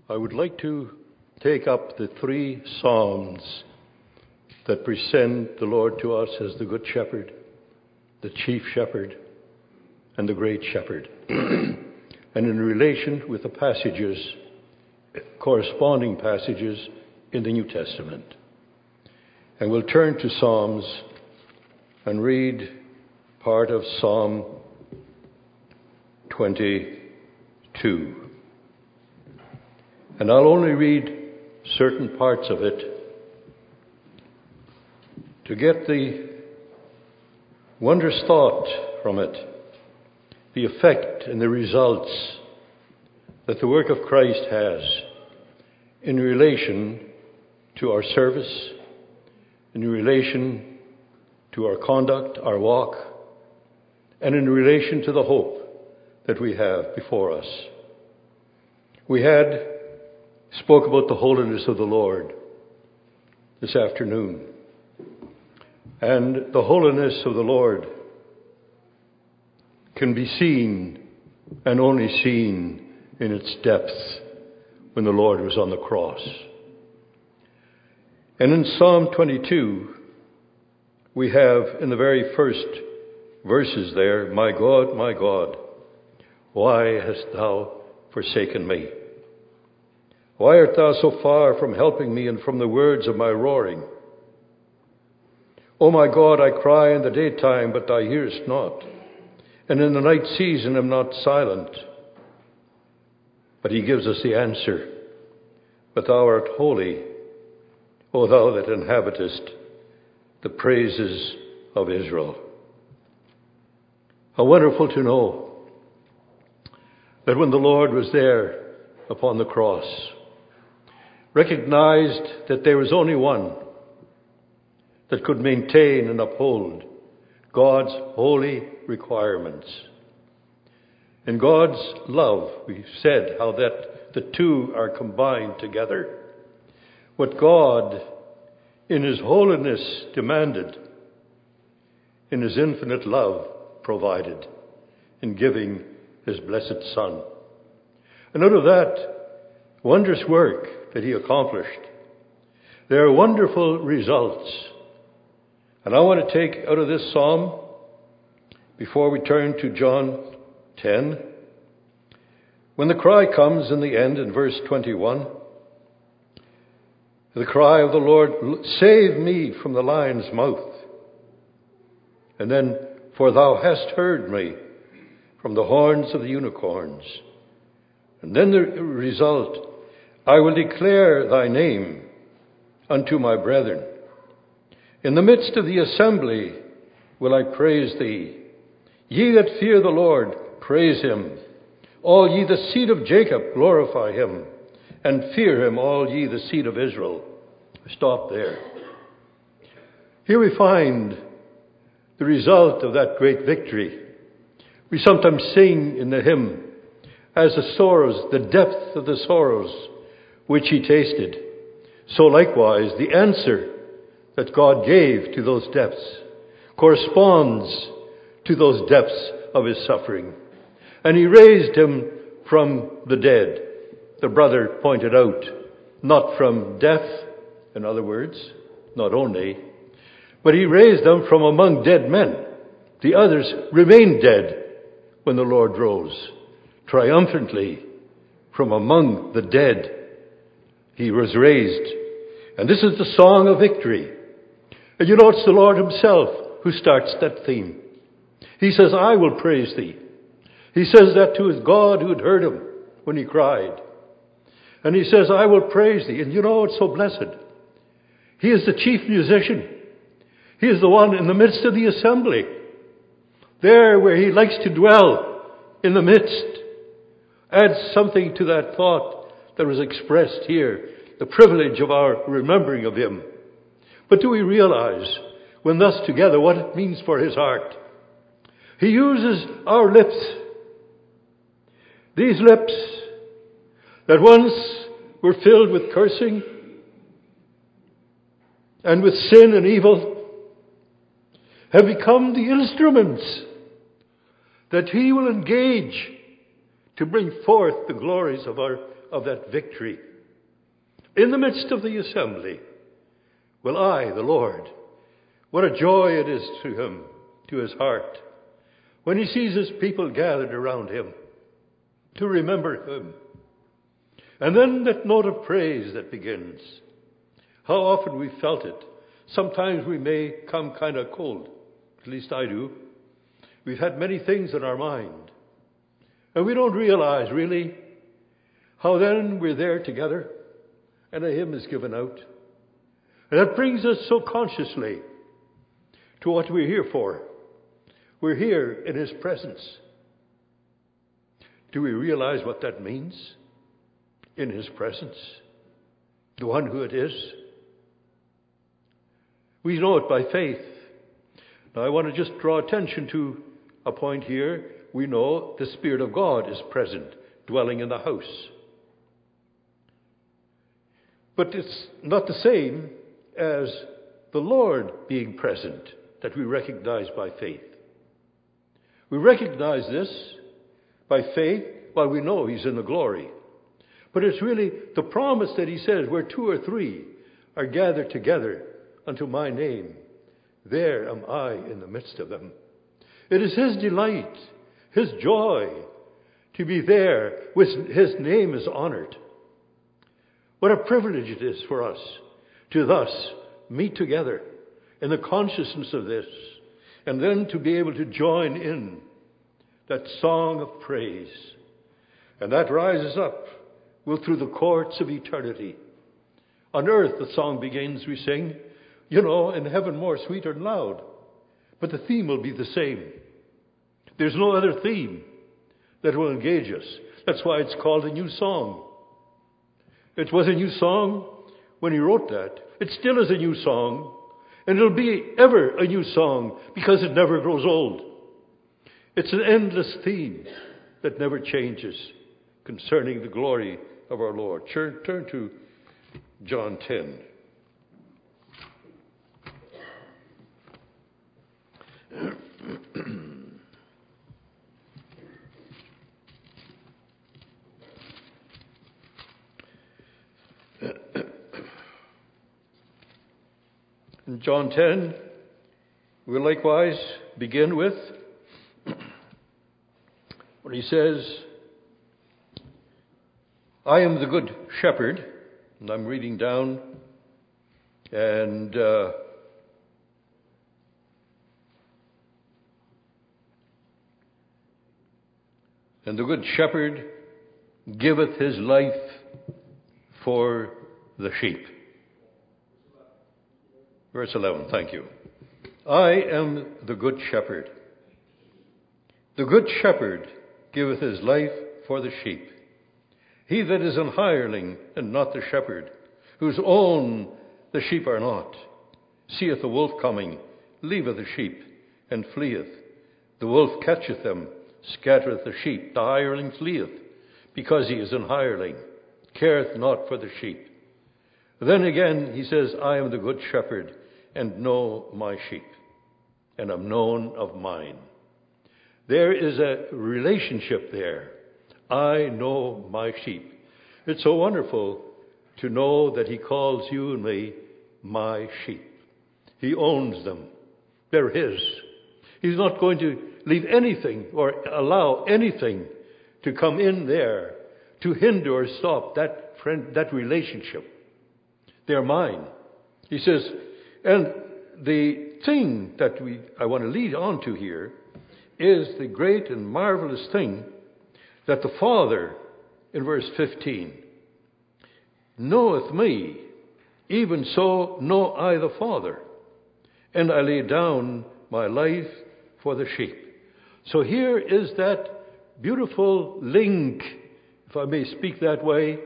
I would like to take up the three Psalms that present the Lord to us as the Good Shepherd, the Chief Shepherd, and the Great Shepherd, and in relation with the passages, corresponding passages in the New Testament. And we'll turn to Psalms and read part of Psalm 22. And I'll only read certain parts of it to get the wondrous thought from it, the effect and the results that the work of Christ has in relation to our service, in relation to our conduct, our walk, and in relation to the hope that we have before us. We spoke about the holiness of the Lord this afternoon. And the holiness of the Lord can be seen and only seen in its depth when the Lord was on the cross. And in Psalm 22, we have in the very first verses there, my God, why hast thou forsaken me? Why art thou so far from helping me and from the words of my roaring? O my God, I cry in the daytime, but thou hearest not, and in the night season am not silent. But he gives us the answer. But thou art holy, O thou that inhabitest the praises of Israel. How wonderful to know that when the Lord was there upon the cross, recognized that there was only one that could maintain and uphold God's holy requirements. In God's love, we said how that the two are combined together. What God, in His holiness, demanded, in His infinite love, provided in giving His blessed Son. And out of that wondrous work that He accomplished, there are wonderful results. And I want to take out of this psalm, before we turn to John 10, when the cry comes in the end in verse 21, the cry of the Lord, save me from the lion's mouth. And then, for thou hast heard me from the horns of the unicorns. And then the result, I will declare thy name unto my brethren. In the midst of the assembly will I praise thee. Ye that fear the Lord, praise him. All ye the seed of Jacob, glorify him. And fear him, all ye the seed of Israel. Stop there. Here we find the result of that great victory. We sometimes sing in the hymn, as the sorrows, the depth of the sorrows which he tasted, so likewise the answer that God gave to those depths corresponds to those depths of his suffering. And he raised him from the dead. The brother pointed out, not from death, in other words, not only, but he raised them from among dead men. The others remained dead when the Lord rose. Triumphantly from among the dead, he was raised. And this is the song of victory. And you know, it's the Lord himself who starts that theme. He says, I will praise thee. He says that to his God who had heard him when he cried. And he says, I will praise thee. And you know, it's so blessed. He is the chief musician. He is the one in the midst of the assembly. There where he likes to dwell in the midst. Adds something to that thought that was expressed here. The privilege of our remembering of him. But do we realize, when thus together, what it means for his heart? He uses our lips. These lips that once were filled with cursing and with sin and evil have become the instruments that he will engage to bring forth the glories of of that victory. In the midst of the assembly will I, the Lord, what a joy it is to him, to his heart, when he sees his people gathered around him to remember him. And then that note of praise that begins. How often we felt it. Sometimes we may come kind of cold. At least I do. We've had many things in our mind. And we don't realize really how then we're there together and a hymn is given out. And that brings us so consciously to what we're here for. We're here in his presence. Do we realize what that means? In his presence. The one who it is. We know it by faith. Now I want to just draw attention to a point here. We know the Spirit of God is present, dwelling in the house. But it's not the same as the Lord being present that we recognize by faith. We recognize this by faith while we know he's in the glory. But it's really the promise that he says, where two or three are gathered together unto my name, there am I in the midst of them. It is his delight, his joy to be there with his name is honored. What a privilege it is for us to thus meet together in the consciousness of this, and then to be able to join in that song of praise. And that rises up through the courts of eternity. On earth, the song begins, we sing, in heaven more sweet and loud. But the theme will be the same. There's no other theme that will engage us. That's why it's called a new song. It was a new song when he wrote that. It still is a new song. And it'll be ever a new song because it never grows old. It's an endless theme that never changes concerning the glory of our Lord. Turn to John 10. In John 10, we'll likewise begin with when he says, I am the good shepherd, and I'm reading down, and the good shepherd giveth his life for the sheep. Verse 11, thank you. I am the good shepherd. The good shepherd giveth his life for the sheep. He that is an hireling and not the shepherd, whose own the sheep are not, seeth the wolf coming, leaveth the sheep, and fleeth. The wolf catcheth them, scattereth the sheep. The hireling fleeth, because he is an hireling, careth not for the sheep. Then again he says, I am the good shepherd, and know my sheep, and am known of mine. There is a relationship there. I know my sheep. It's so wonderful to know that he calls you and me my sheep. He owns them. They're his. He's not going to leave anything or allow anything to come in there to hinder or stop that relationship. They're mine. He says, and the thing that I want to lead on to here is the great and marvelous thing that the Father, in verse 15, knoweth me, even so know I the Father, and I lay down my life for the sheep. So here is that beautiful link, if I may speak that way.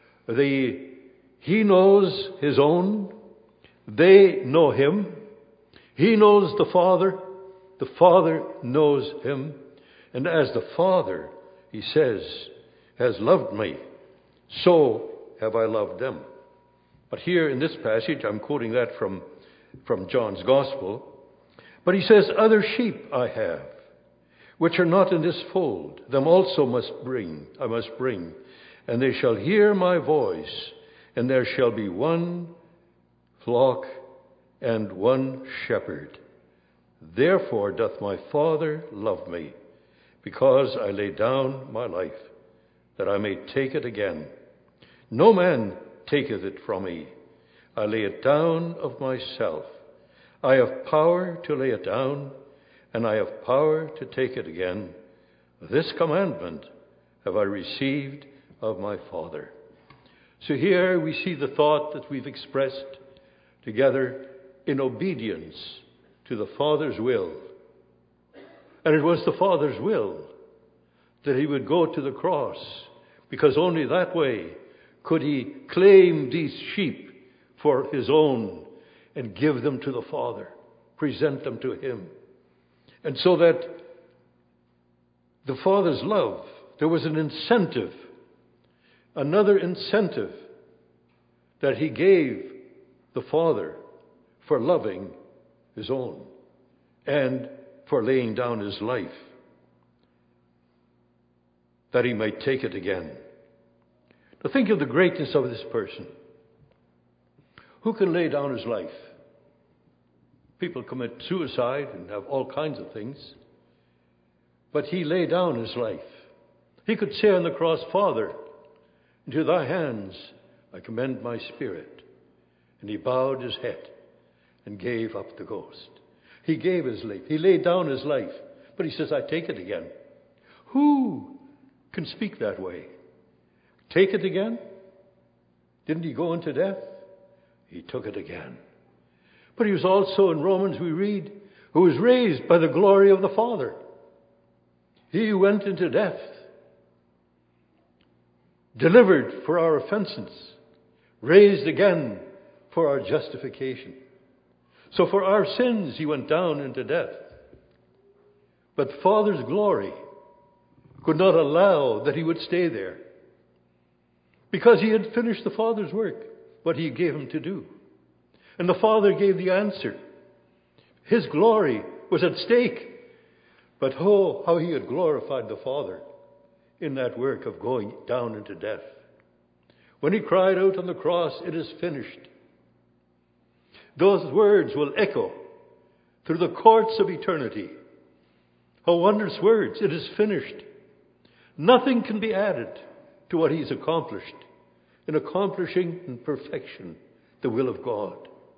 He knows his own. They know him. He knows the Father knows him. And as the Father, he says, has loved me, so have I loved them. But here in this passage, I'm quoting that from John's Gospel. But he says, other sheep I have, which are not in this fold. Them also I must bring, and they shall hear my voice, and there shall be one flock and one shepherd. Therefore doth my Father love me, because I lay down my life, that I may take it again. No man taketh it from me. I lay it down of myself. I have power to lay it down, and I have power to take it again. This commandment have I received of my Father. So here we see the thought that we've expressed together in obedience to the Father's will. And it was the Father's will that he would go to the cross, because only that way could he claim these sheep for his own and give them to the Father, present them to him. And so that the Father's love, there was an incentive, another incentive that he gave the Father for loving his own and for laying down his life, that he might take it again. Now think of the greatness of this person. Who can lay down his life? People commit suicide and have all kinds of things. But he laid down his life. He could say on the cross, Father, into thy hands I commend my spirit. And he bowed his head and gave up the ghost. He gave his life. He laid down his life. But he says, I take it again. Who can speak that way? Take it again? Didn't he go into death? He took it again. But he was also, in Romans we read, who was raised by the glory of the Father. He who went into death, delivered for our offenses, raised again for our justification. So for our sins he went down into death. But the Father's glory could not allow that he would stay there, because he had finished the Father's work, what he gave him to do. And the Father gave the answer. His glory was at stake. But oh, how he had glorified the Father in that work of going down into death. When he cried out on the cross, it is finished. Those words will echo through the courts of eternity. How wondrous words, it is finished. Nothing can be added to what he's accomplished in accomplishing in perfection the will of God.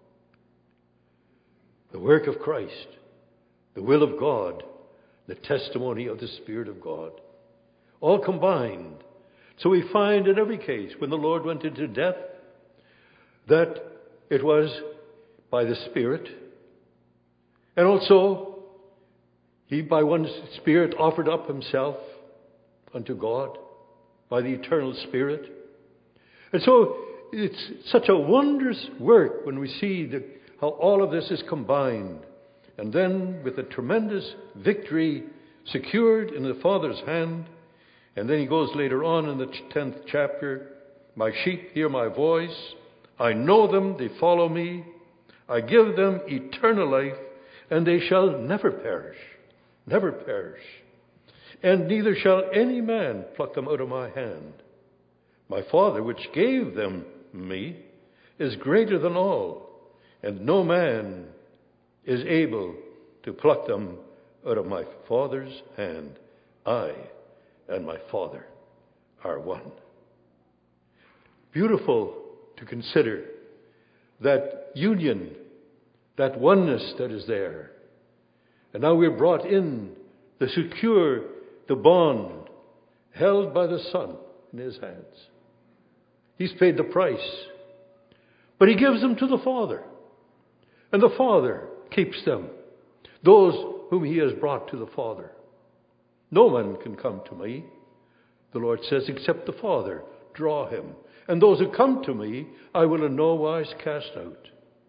The work of Christ, the will of God, the testimony of the Spirit of God, all combined. So we find in every case when the Lord went into death that it was by the Spirit, and also he by one Spirit offered up himself unto God by the eternal Spirit. And so it's such a wondrous work when we see how all of this is combined. And then with a tremendous victory secured in the Father's hand. And then he goes later on in the 10th chapter, my sheep hear my voice. I know them, they follow me. I give them eternal life, and they shall never perish. Never perish. And neither shall any man pluck them out of my hand. My Father, which gave them me, is greater than all, and no man is able to pluck them out of my Father's hand. I and my Father are one. Beautiful to consider that union, that oneness that is there. And now we're brought in to secure the bond held by the Son in his hands. He's paid the price. But he gives them to the Father. And the Father keeps them. Those whom he has brought to the Father. No one can come to me, the Lord says, except the Father draw him. And those who come to me, I will in no wise cast out.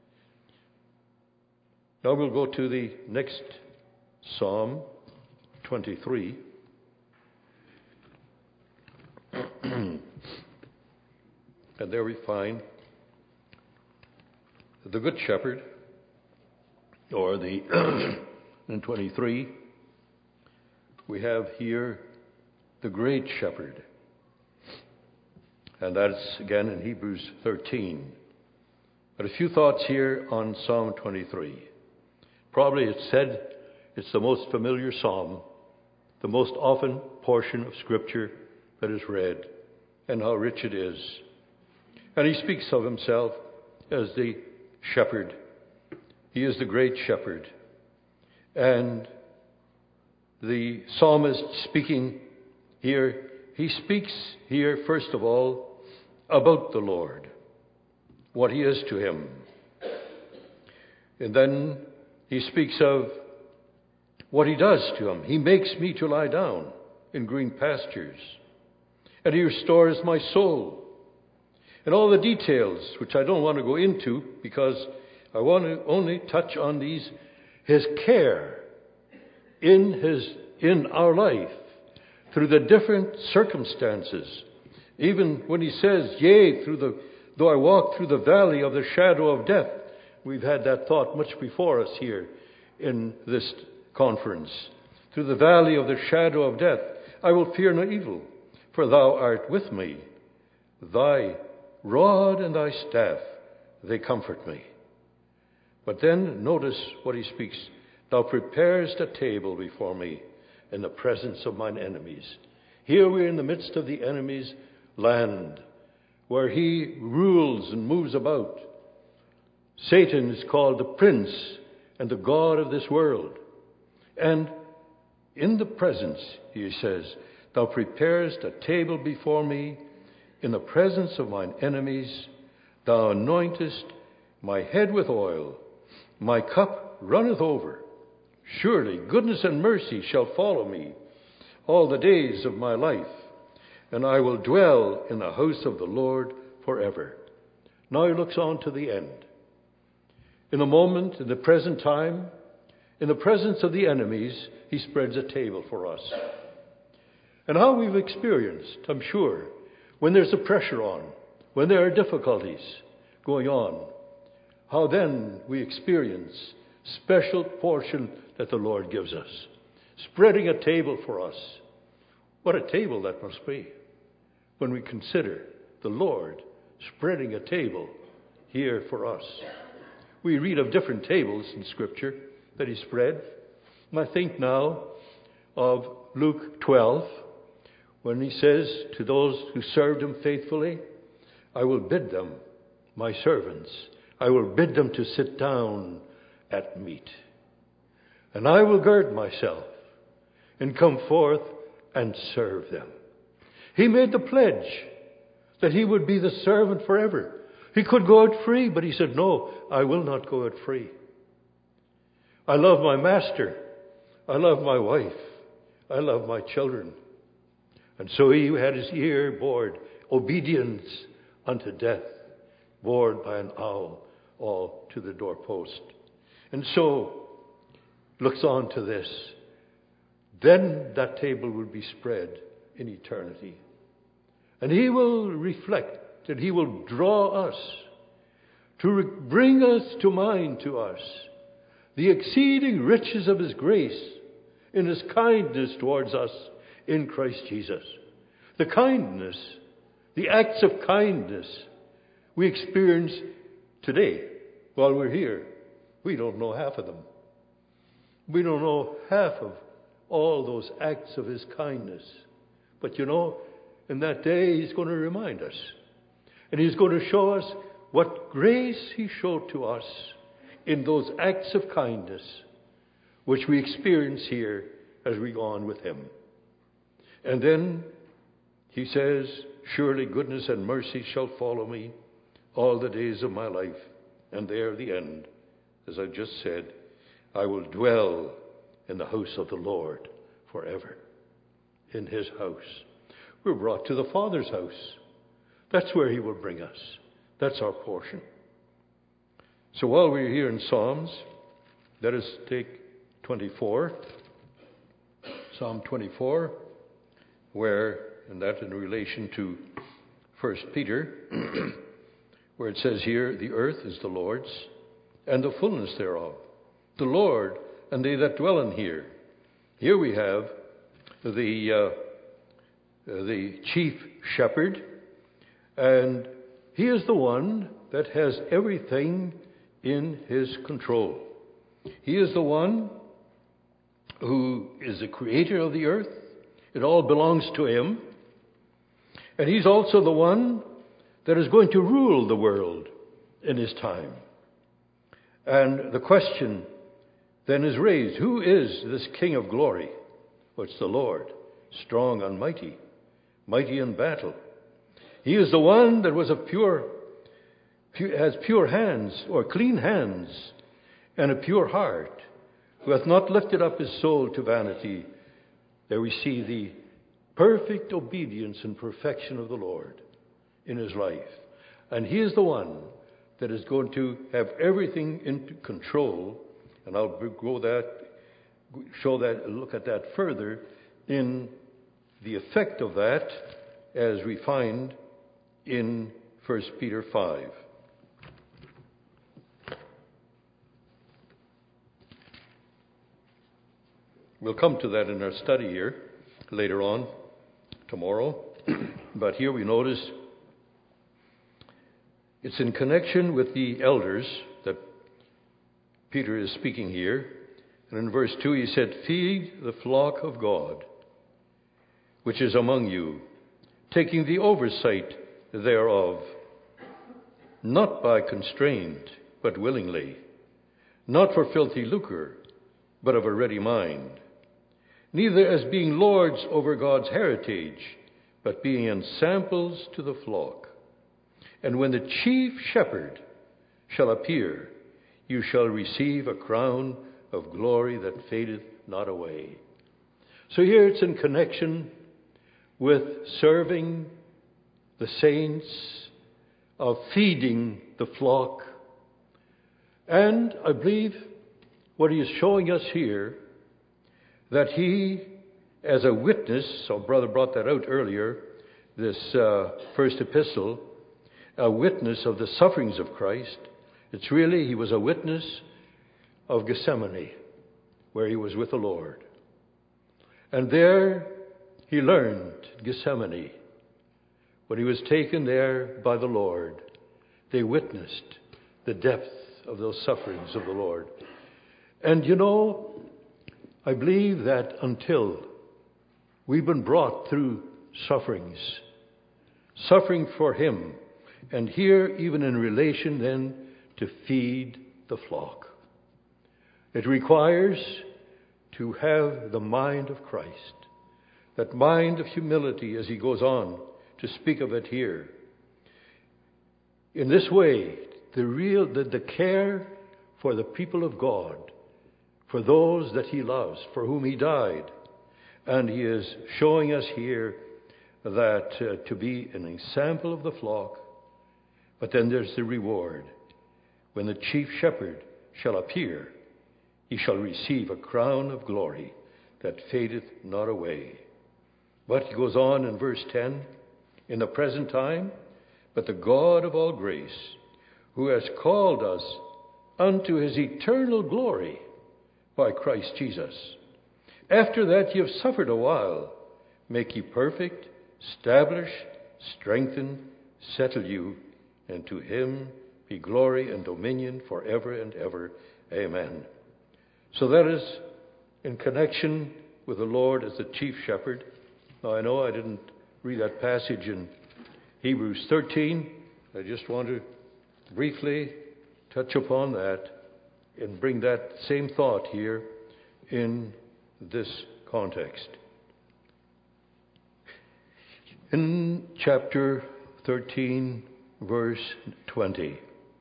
Now we'll go to the next Psalm, 23. And there we find the Good Shepherd, or the in 23, we have here the Great Shepherd. And that's again in Hebrews 13. But a few thoughts here on Psalm 23. Probably it's said it's the most familiar psalm, the most often portion of Scripture that is read, and how rich it is. And he speaks of himself as the shepherd. He is the great shepherd. And the psalmist speaking here, he speaks here, first of all, about the Lord, what he is to him. And then he speaks of what he does to him. He makes me to lie down in green pastures, and he restores my soul. And all the details, which I don't want to go into because I want to only touch on these, his care in our life through the different circumstances. Even when he says, yea, though I walk through the valley of the shadow of death. We've had that thought much before us here in this conference. Through the valley of the shadow of death, I will fear no evil, for thou art with me. Thy rod and thy staff, they comfort me. But then notice what he speaks. Thou preparest a table before me in the presence of mine enemies. Here we are in the midst of the enemy's land, where he rules and moves about. Satan is called the prince and the god of this world. And in the presence, he says, thou preparest a table before me in the presence of mine enemies. Thou anointest my head with oil. My cup runneth over. Surely goodness and mercy shall follow me all the days of my life, and I will dwell in the house of the Lord forever. Now he looks on to the end. In a moment, in the present time, in the presence of the enemies, he spreads a table for us. And how we've experienced, I'm sure, when there's a pressure on, when there are difficulties going on, how then we experience special portion that the Lord gives us, spreading a table for us. What a table that must be when we consider the Lord spreading a table here for us. We read of different tables in Scripture that he spread. And I think now of Luke 12, when he says to those who served him faithfully, I will bid them, my servants, I will bid them to sit down at meat. And I will gird myself and come forth and serve them. He made the pledge that he would be the servant forever. He could go out free, but he said, no, I will not go out free. I love my master. I love my wife. I love my children. And so he had his ear bored, obedience unto death, bored by an owl, all to the doorpost. And so, looks on to this. Then that table will be spread in eternity. And he will reflect, and he will draw us to bring us to mind to us the exceeding riches of his grace in his kindness towards us in Christ Jesus. The kindness, the acts of kindness we experience today while we're here. We don't know half of them. We don't know half of all those acts of his kindness. But you know, in that day, he's going to remind us. And he's going to show us what grace he showed to us in those acts of kindness, which we experience here as we go on with him. And then he says, surely goodness and mercy shall follow me all the days of my life. And there the end, as I just said, I will dwell in the house of the Lord forever. In his house. We're brought to the Father's house. That's where he will bring us. That's our portion. So while we're here in Psalms, let us take 24. Psalm 24, where, and that in relation to 1 Peter, where it says here, the earth is the Lord's, and the fullness thereof, the Lord, and they that dwell in here. Here we have the chief shepherd, And he is the one that has everything in his control. He is the one who is the creator of the earth. It all belongs to him. And he's also the one that is going to rule the world in his time. And the question then is raised, who is this King of glory? Well, it's the Lord, strong and mighty, mighty in battle. He is the one that was has pure hands, or clean hands, and a pure heart, who hath not lifted up his soul to vanity. There we see the perfect obedience and perfection of the Lord in his life. And he is the one that is going to have everything into control. And I'll look at that further in the effect of that as we find in 1 Peter 5. We'll come to that in our study here later on, tomorrow. But here we notice it's in connection with the elders that Peter is speaking here. And in verse 2 he said, "Feed the flock of God, which is among you, taking the oversight thereof, not by constraint, but willingly, not for filthy lucre, but of a ready mind, neither as being lords over God's heritage, but being ensamples to the flock. And when the chief shepherd shall appear, you shall receive a crown of glory that fadeth not away." So here it's in connection with serving the saints, of feeding the flock. And I believe what he is showing us here, that he, as a witness, so brother brought that out earlier, this first epistle, a witness of the sufferings of Christ. It's really, he was a witness of Gethsemane, where he was with the Lord. And there he learned, Gethsemane, when he was taken there by the Lord, they witnessed the depth of those sufferings of the Lord. And you know, I believe that until we've been brought through sufferings, suffering for him, and here even in relation then to feed the flock, it requires to have the mind of Christ, that mind of humility, as he goes on to speak of it here. In this way, the care for the people of God, for those that he loves, for whom he died. And he is showing us here that to be an example of the flock, but then there's the reward. When the chief shepherd shall appear, he shall receive a crown of glory that fadeth not away. But he goes on in verse 10, "In the present time, but the God of all grace, who has called us unto his eternal glory by Christ Jesus, after that ye have suffered a while, make you perfect, establish, strengthen, settle you, and to him be glory and dominion forever and ever. Amen." So that is in connection with the Lord as the chief shepherd. Now I know I didn't read that passage in Hebrews 13. I just want to briefly touch upon that and bring that same thought here in this context. In chapter 13, verse 20.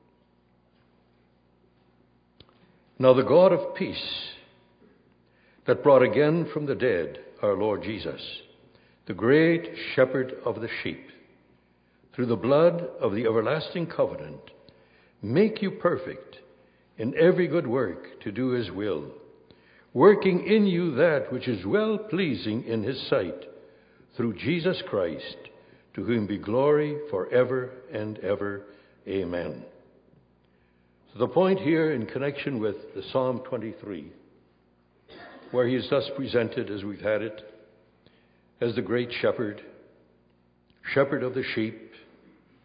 "Now the God of peace, that brought again from the dead our Lord Jesus, the great shepherd of the sheep, through the blood of the everlasting covenant, make you perfect in every good work to do his will, working in you that which is well-pleasing in his sight, through Jesus Christ, to whom be glory forever and ever. Amen." So the point here in connection with the Psalm 23, where he is thus presented as we've had it, as the great shepherd, shepherd of the sheep,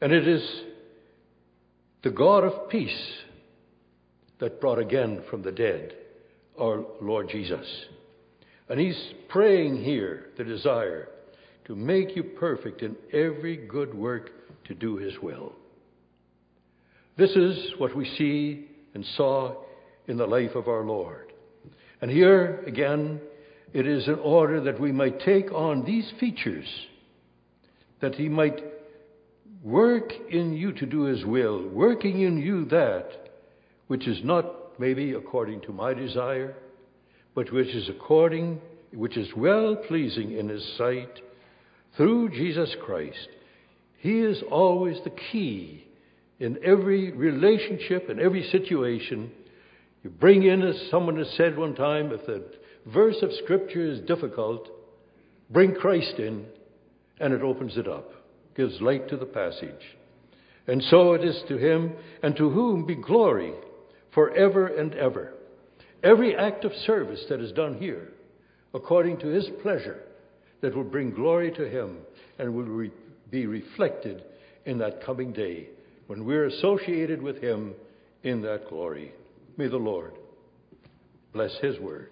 And it is the God of peace that brought again from the dead our Lord Jesus. And he's praying here the desire to make you perfect in every good work to do his will. This is what we see and saw in the life of our Lord. And here again, it is in order that we might take on these features, that he might work in you to do his will, working in you that which is not maybe according to my desire, but which is well pleasing in his sight through Jesus Christ. He is always the key in every relationship, in every situation. You bring in, as someone has said one time, if the verse of Scripture is difficult, bring Christ in, and it opens it up, gives light to the passage. And so it is to him, and to whom be glory forever and ever. Every act of service that is done here, according to his pleasure, that will bring glory to him and will be reflected in that coming day when we're associated with him in that glory. May the Lord bless his word.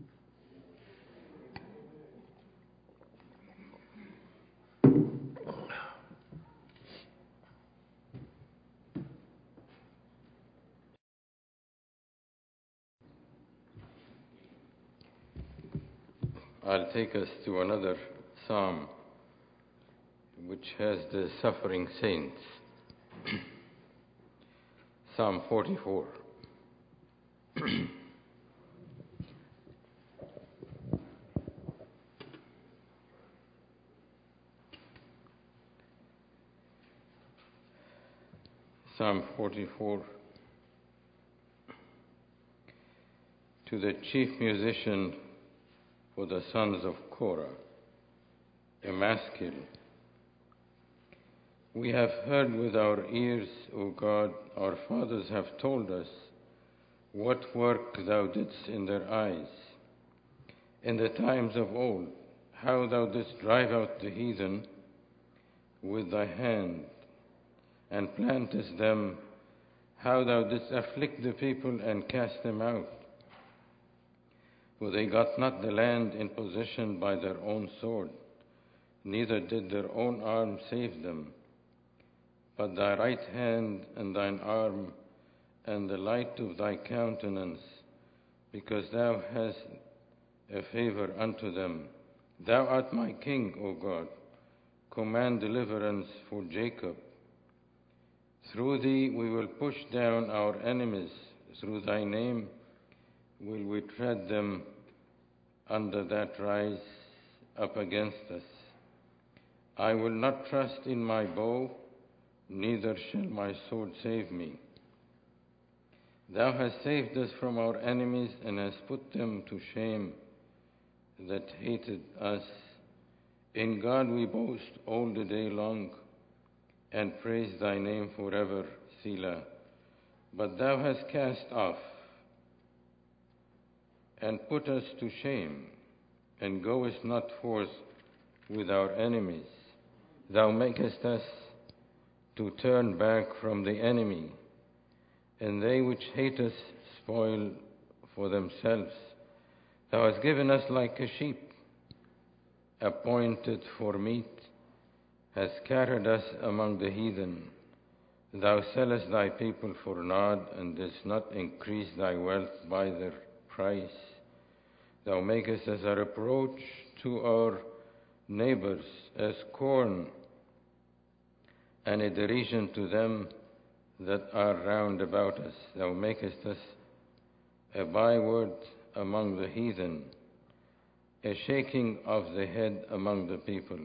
I'll take us to another psalm which has the suffering saints. Psalm 44. Psalm 44. To the chief musician for the sons of Korah, a maskil. We have heard with our ears, O God, our fathers have told us what work thou didst in their eyes. In the times of old, how thou didst drive out the heathen with thy hand, and plantest them, how thou didst afflict the people and cast them out. For they got not the land in possession by their own sword, neither did their own arm save them. But thy right hand and thine arm and the light of thy countenance, because thou hast a favor unto them. Thou art my king, O God. Command deliverance for Jacob. Through thee we will push down our enemies. Through thy name will we tread them under that rise up against us. I will not trust in my bow, neither shall my sword save me. Thou hast saved us from our enemies and hast put them to shame that hated us. In God we boast all the day long and praise thy name forever, Selah. But thou hast cast off and put us to shame, and goest not forth with our enemies. Thou makest us to turn back from the enemy, and they which hate us spoil for themselves. Thou hast given us like a sheep, appointed for meat, hast scattered us among the heathen. Thou sellest thy people for naught, and didst not increase thy wealth by their price. Thou makest us a reproach to our neighbors, as scorn, and a derision to them that are round about us. Thou makest us a byword among the heathen, a shaking of the head among the people.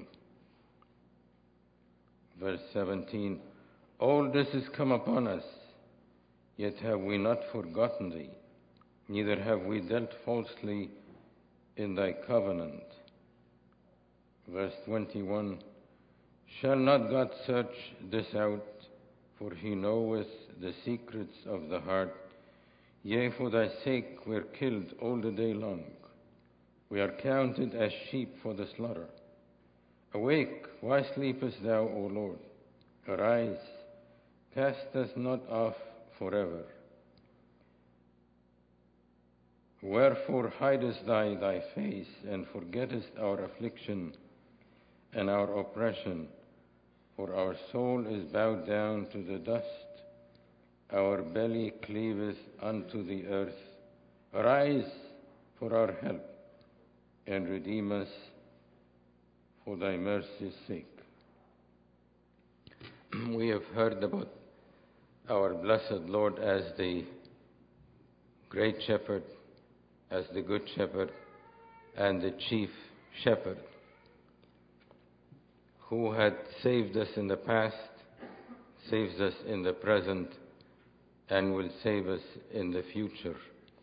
Verse 17, all this is come upon us, yet have we not forgotten thee, neither have we dealt falsely in thy covenant. Verse 21, shall not God search this out? For he knoweth the secrets of the heart. Yea, for thy sake we are killed all the day long. We are counted as sheep for the slaughter. Awake, why sleepest thou, O Lord? Arise, cast us not off forever. Wherefore hidest thou thy face, and forgettest our affliction and our oppression? For our soul is bowed down to the dust, our belly cleaveth unto the earth. Arise for our help, and redeem us for thy mercy's sake. We have heard about our blessed Lord as the great shepherd, as the good shepherd, and the chief shepherd, who had saved us in the past, saves us in the present, and will save us in the future.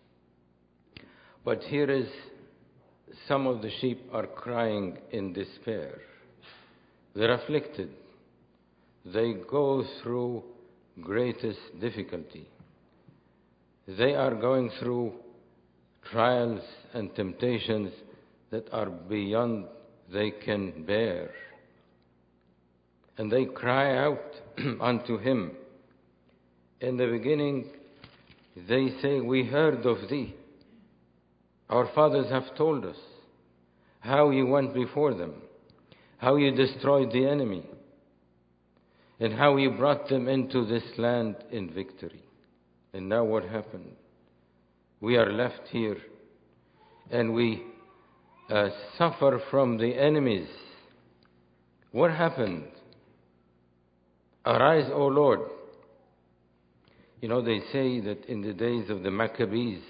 But here is some of the sheep are crying in despair. They're afflicted. They go through greatest difficulty. They are going through trials and temptations that are beyond they can bear. And they cry out unto him. In the beginning, they say, we heard of thee. Our fathers have told us how you went before them, how you destroyed the enemy, and how you brought them into this land in victory. And now what happened? We are left here, and we suffer from the enemies. What happened? Arise, O Lord. You know, they say that in the days of the Maccabees,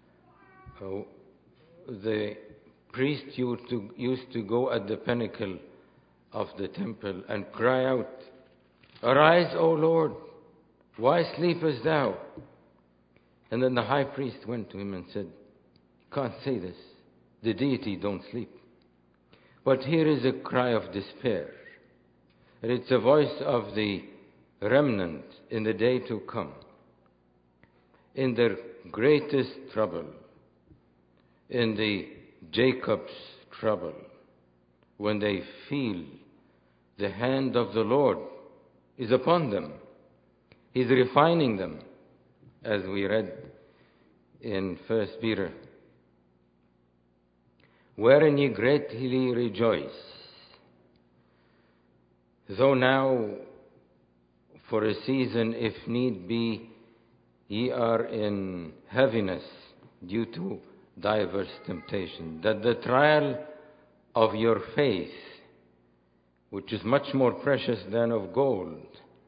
the priest used to go at the pinnacle of the temple and cry out, Arise, O Lord, why sleepest thou? And then the high priest went to him and said, You can't say this. The deity don't sleep. But here is a cry of despair. And it's a voice of the remnant in the day to come, in their greatest trouble, in the Jacob's trouble, when they feel the hand of the Lord is upon them. He's refining them, as we read in 1 Peter. Wherein ye greatly rejoice, though now for a season, if need be, ye are in heaviness due to diverse temptation, that the trial of your faith, which is much more precious than of gold,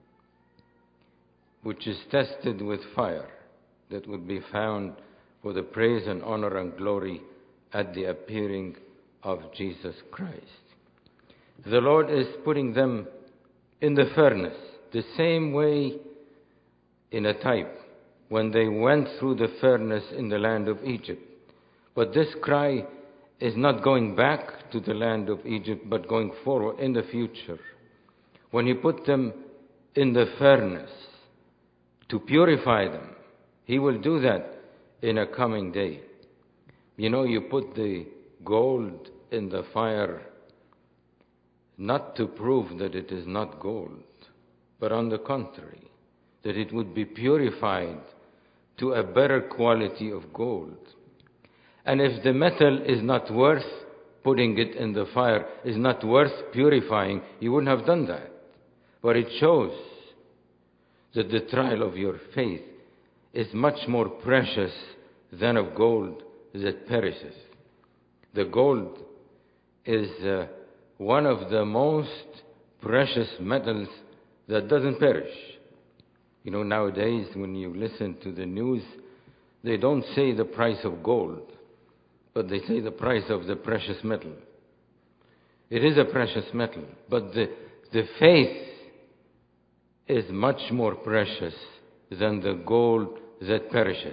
which is tested with fire, that would be found for the praise and honor and glory at the appearing of Jesus Christ. The Lord is putting them in the furnace, the same way in a type when they went through the furnace in the land of Egypt. But this cry is not going back to the land of Egypt, but going forward in the future. When He put them in the furnace to purify them, He will do that in a coming day. You know, you put the gold in the fire not to prove that it is not gold, but on the contrary, that it would be purified to a better quality of gold. And if the metal is not worth putting it in the fire, is not worth purifying, you wouldn't have done that. But it shows that the trial of your faith is much more precious than of gold that perishes. The gold is one of the most precious metals that doesn't perish. You know, nowadays when you listen to the news, they don't say the price of gold, but they say the price of the precious metal. It is a precious metal, but the faith is much more precious than the gold that perishes.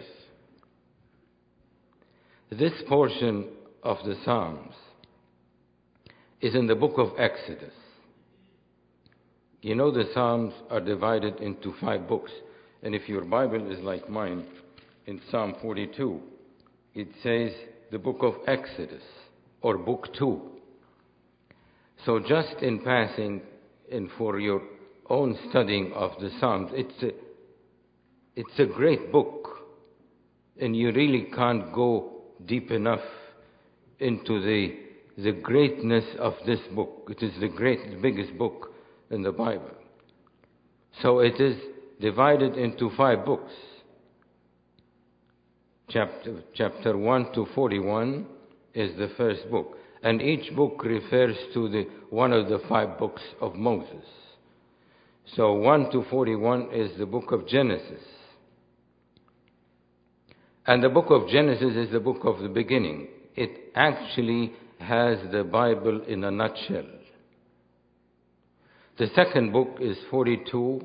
This portion of the Psalms is in the book of Exodus. You know, the Psalms are divided into 5 books. And if your Bible is like mine, in Psalm 42, it says the book of Exodus, or book 2. So just in passing, and for your own studying of the Psalms. It's a great book, and you really can't go deep enough into the greatness of this book. It is the biggest book in the Bible. So it is divided into 5 books. Chapter 1 to 41 is the first book. And each book refers to one of the 5 books of Moses. So 1 to 41 is the book of Genesis. And the book of Genesis is the book of the beginning. It actually has the Bible in a nutshell. The second book is 42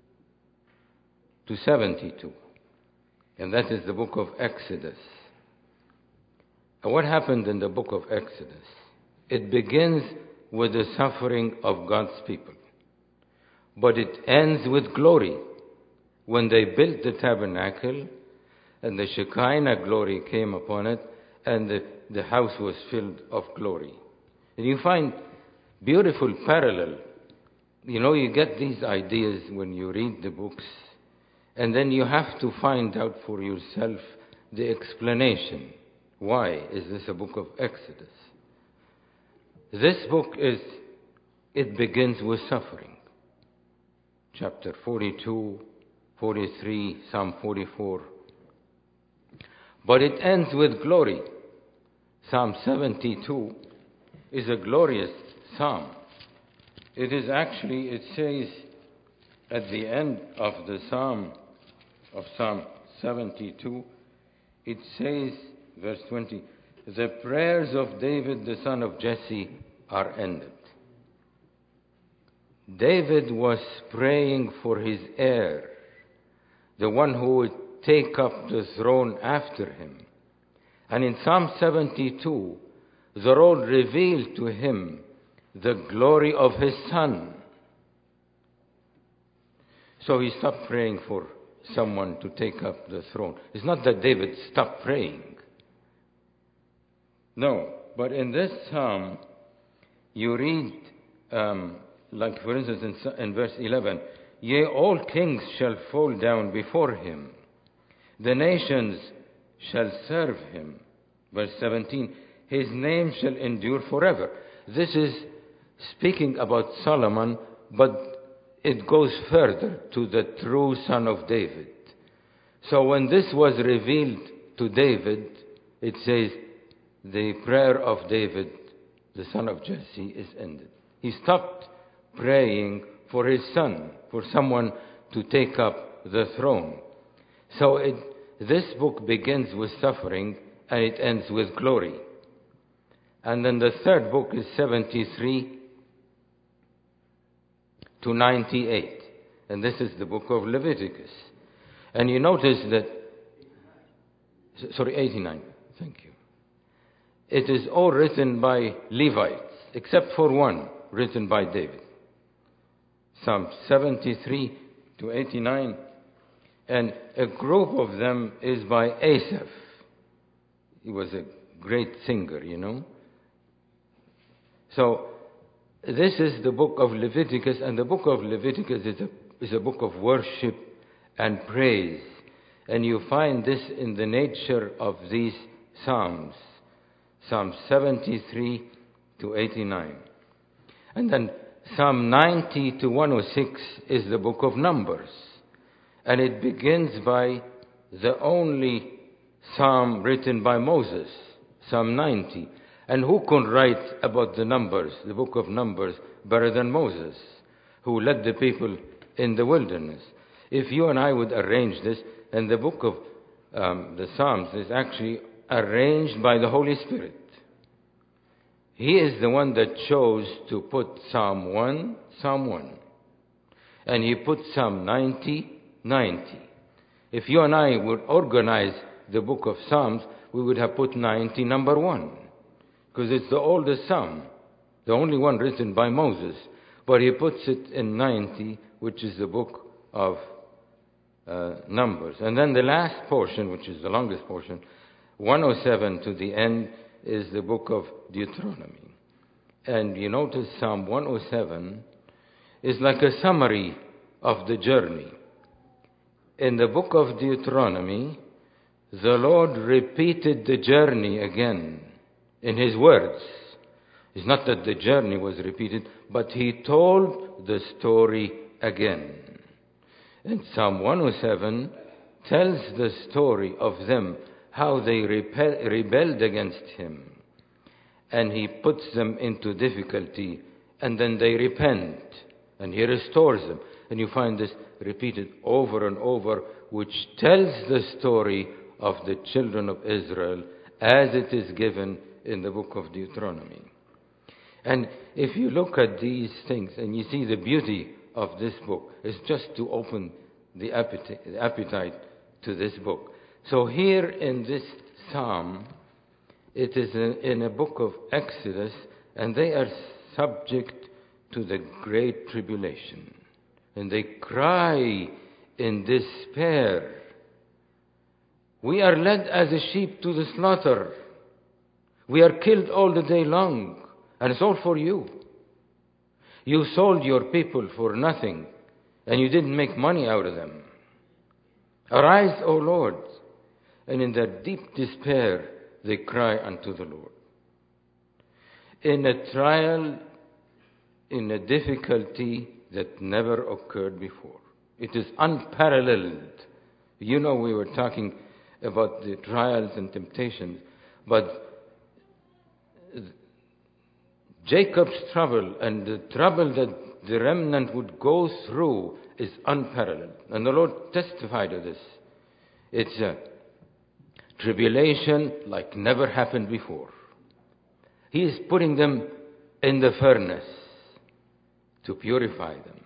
to 72. And that is the book of Exodus. And what happened in the book of Exodus? It begins with the suffering of God's people. But it ends with glory. When they built the tabernacle, and the Shekinah glory came upon it, and the house was filled of glory. And you find beautiful parallel. You get these ideas when you read the books, and then you have to find out for yourself the explanation. Why is this a book of Exodus? This book it begins with suffering. Chapter 42, 43, Psalm 44. But it ends with glory. Psalm 72 is a glorious psalm. It is actually, it says at the end of the Psalm 72, it says, verse 20, the prayers of David, the son of Jesse, are ended. David was praying for his heir, the one who would take up the throne after him. And in Psalm 72, the Lord revealed to him the glory of his son. So he stopped praying for someone to take up the throne. It's not that David stopped praying. No, but in this psalm, you read, like for instance in verse 11, yea, all kings shall fall down before him. The nations shall serve him. Verse 17, his name shall endure forever. This is speaking about Solomon, but it goes further to the true son of David. So when this was revealed to David, it says, the prayer of David, the son of Jesse, is ended. He stopped praying for his son, for someone to take up the throne. So this book begins with suffering and it ends with glory. And then the third book is 73 to 98. And this is the book of Leviticus. And you notice that, 89, thank you. It is all written by Levites, except for one written by David. Psalm 73 to 89. And a group of them is by Asaph. He was a great singer, So this is the book of Leviticus, and the book of Leviticus is a book of worship and praise. And you find this in the nature of these psalms. Psalm 73 to 89. And then Psalm 90 to 106 is the book of Numbers. And it begins by the only psalm written by Moses, Psalm 90. And who can write about the Numbers, the book of Numbers, better than Moses, who led the people in the wilderness? If you and I would arrange this, and the book of the Psalms is actually arranged by the Holy Spirit. He is the one that chose to put Psalm 1. And he put Psalm 90. If you and I would organize the book of Psalms, we would have put 90 number 1. Because it's the oldest psalm, the only one written by Moses. But he puts it in 90, which is the book of Numbers. And then the last portion, which is the longest portion, 107 to the end, is the book of Deuteronomy. And you notice Psalm 107 is like a summary of the journey. In the book of Deuteronomy, the Lord repeated the journey again in His words. It's not that the journey was repeated, but He told the story again. And Psalm 107 tells the story of them, how they rebelled against Him. And He puts them into difficulty, and then they repent, and He restores them. And you find this repeated over and over, which tells the story of the children of Israel as it is given in the book of Deuteronomy. And if you look at these things and you see the beauty of this book, it's just to open the appetite to this book. So here in this psalm, it is in a book of Exodus, and they are subject to the great tribulation. And they cry in despair. We are led as a sheep to the slaughter. We are killed all the day long, and it's all for you. You sold your people for nothing, and you didn't make money out of them. Arise, O Lord. And in their deep despair, they cry unto the Lord. In a trial, in a difficulty that never occurred before. It is unparalleled. You know, we were talking about the trials and temptations, but Jacob's trouble and the trouble that the remnant would go through is unparalleled. And the Lord testified to this. It's a tribulation like never happened before. He is putting them in the furnace to purify them.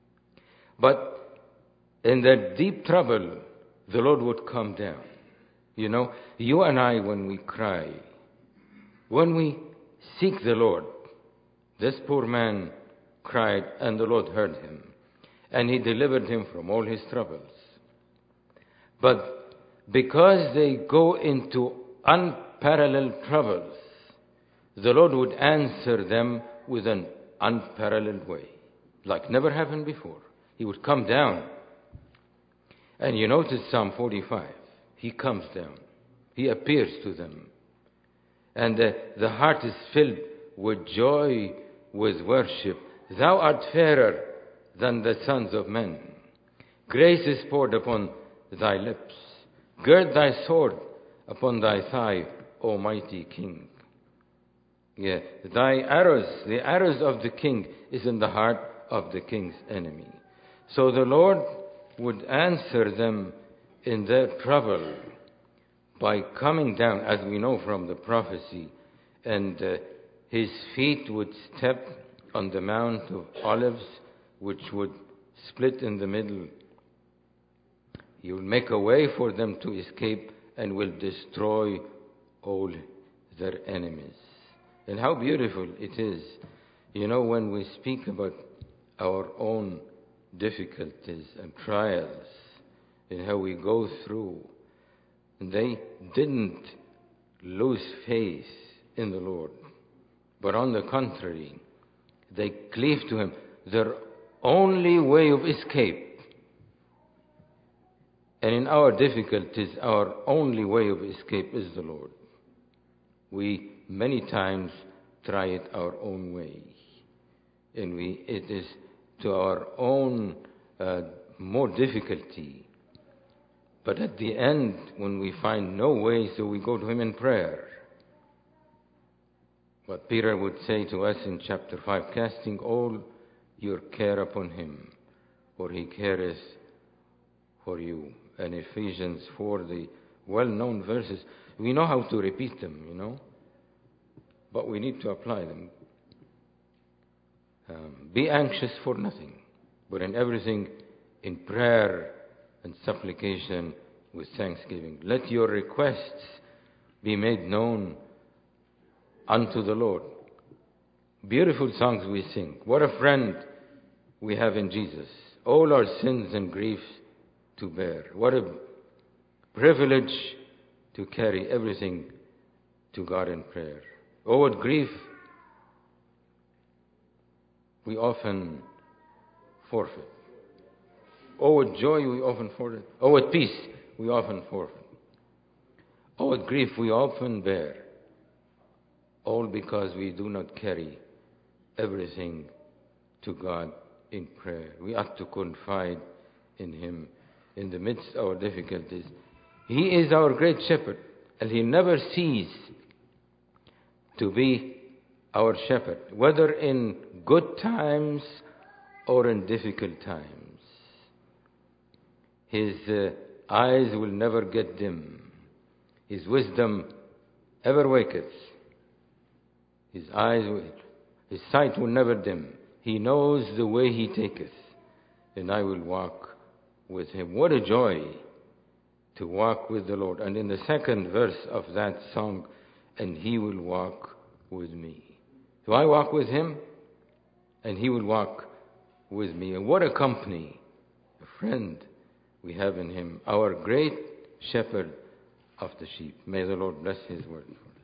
But in that deep trouble, the Lord would come down. You know, you and I, when we cry, when we seek the Lord, this poor man cried, and the Lord heard him, and He delivered him from all his troubles. But because they go into unparalleled troubles, the Lord would answer them with an unparalleled way, like never happened before. He would come down. And you notice Psalm 45. He comes down. He appears to them. And the heart is filled with joy, with worship. Thou art fairer than the sons of men. Grace is poured upon thy lips. Gird thy sword upon thy thigh, O mighty King. Yeah, thy arrows, the arrows of the king, is in the heart of the king's enemy. So the Lord would answer them in their trouble by coming down, as we know from the prophecy, and His feet would step on the Mount of Olives, which would split in the middle. He will make a way for them to escape and will destroy all their enemies. And how beautiful it is, you know, when we speak about our own difficulties and trials and how we go through. They didn't lose faith in the Lord, but on the contrary, they cleave to Him. Their only way of escape, and in our difficulties, our only way of escape is the Lord. We many times try it our own way, and it is to our own more difficulty. But at the end, when we find no way, so we go to Him in prayer. What Peter would say to us in chapter 5, casting all your care upon Him, for He careth for you. And Ephesians 4, the well-known verses, we know how to repeat them, you know, but we need to apply them. Be anxious for nothing, but in everything in prayer and supplication with thanksgiving. Let your requests be made known unto the Lord. Beautiful songs we sing. What a friend we have in Jesus. All our sins and griefs to bear. What a privilege to carry everything to God in prayer. Oh, what grief we often forfeit. Oh, what joy we often forfeit. Oh, what peace we often forfeit. Oh, what grief we often bear. All because we do not carry everything to God in prayer. We ought to confide in Him in the midst of our difficulties. He is our great shepherd, and He never ceases to be our shepherd, whether in good times or in difficult times. His eyes will never get dim. His wisdom ever waketh. His sight will never dim. He knows the way He taketh, and I will walk with Him. What a joy to walk with the Lord. And in the second verse of that song, and He will walk with me. So I walk with Him, and He will walk with me. And what a company, a friend we have in Him, our great shepherd of the sheep. May the Lord bless His word.